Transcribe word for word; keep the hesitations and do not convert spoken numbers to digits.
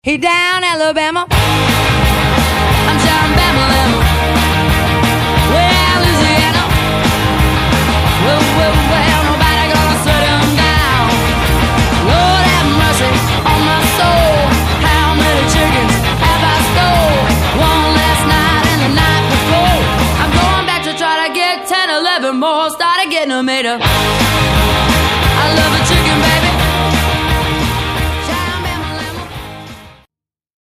Hey down Alabama, I'm shouting Bama, well Louisiana, well, well, well, nobody gonna shut him down. Lord have mercy on my soul, how many chickens have I stole? One last night and the night before. I'm going back to try to get ten, eleven more, started getting them made up. I love a chicken, baby.